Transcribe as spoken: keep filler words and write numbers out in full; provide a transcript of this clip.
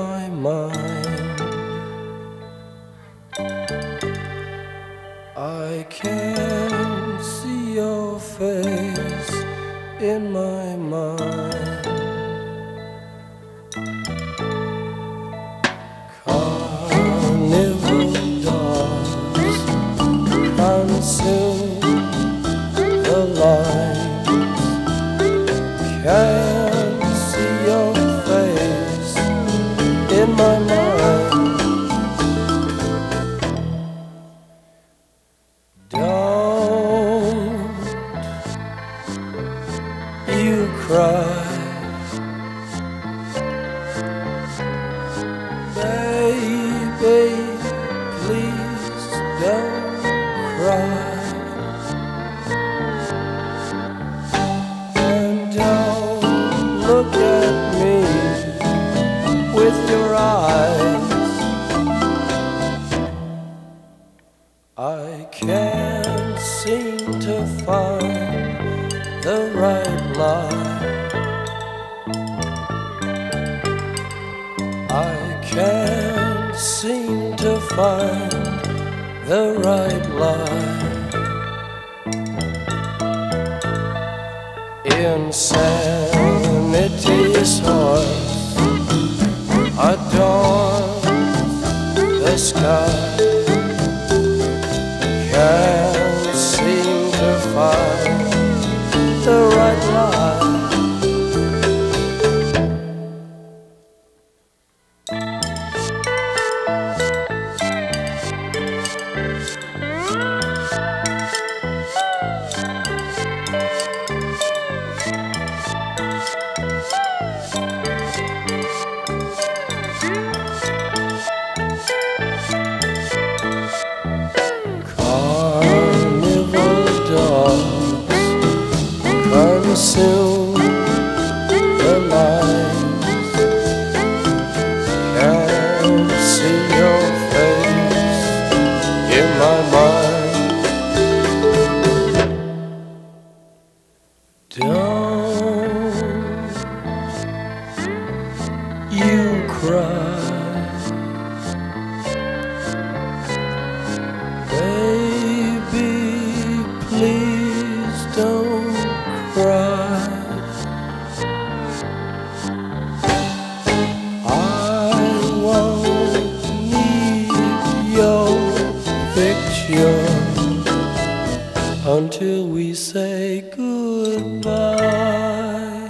my mind. I can see your face in my mind. Carnival dogs consume the lines. Can see your face in my mind. Don't you cry, baby, please don't cry. And don't look at me with your eyes. I can't seem to find the right line. I can't seem to find the right line. Insanity's horse adorns the sky. Can't seem to find the right line. Consume the lines. Can't see your face in my mind. Don't you cry, baby, please don't cry. I won't need your picture until we say goodbye.